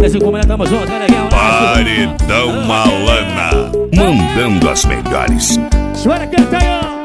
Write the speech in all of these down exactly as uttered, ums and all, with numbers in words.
Brasil, como é, tamo junto, né, Neguinho? Paredão Malana, mandando as melhores. Chora, canta aí, ó.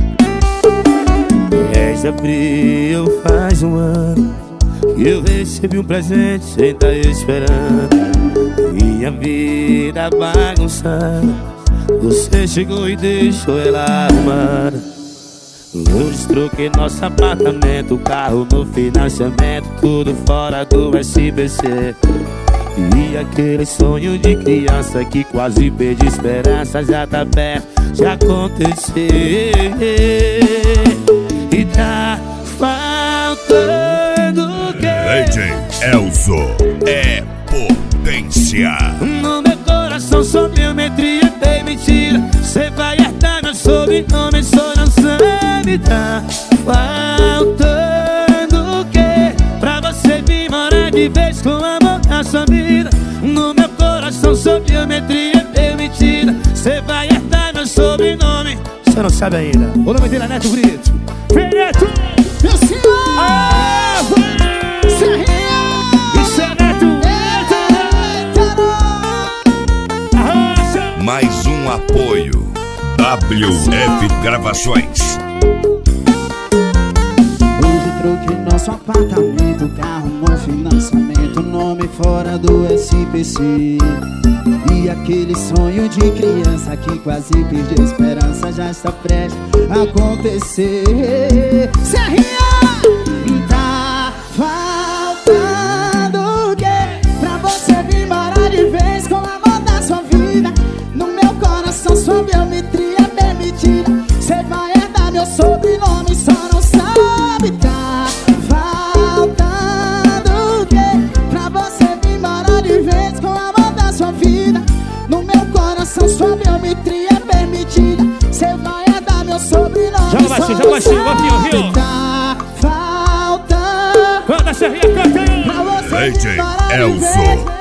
dez de abril faz um ano que eu recebi um presente sem tá esperando. Minha vida bagunçada, você chegou e deixou ela arrumada. Hoje troquei nosso apartamento, o carro no financiamento, tudo fora do S B C. E aquele sonho de criança que quase perdi esperança já tá perto de acontecer. E tá faltando o quê? D J Elzo é potência. No meu coração sua biometria tem mentira. Cê vai herdar meu sobrenome, só não sabe. Tá faltando o quê? Pra você vir morar de vez com amor na sua vida. No meu coração sua biometria tem mentira. Cê vai herdar meu sobrenome, cê não sabe ainda. O nome dele é Neto Brito. Vem, Neto! Meu senhor! Ah, vai! Serrinha! Isso é Neto! Mais um apoio W F Gravações. Hoje troquei nosso apartamento, carro no financiamento, nome fora do S P C. E aquele sonho de criança que quase perdeu esperança já está prestes a acontecer. Serrinha! Tá faltando o quê? Pra você vir morar de vez com o amor da sua vida. No meu coração sua biometria é permitida. Cê vai herdar meu sobrenome, só não sabe. Tá faltando o quê? Pra você vir morar de vez com o amor da sua vida. No meu coração sua biometria é permitida. Cê vai herdar meu sobrenome, Joga baixinho, joga baixinho, baixinho, viu? Tá faltando. Canta, Serrinha, canta aí. Pra você D J vir morar de Elzo. vez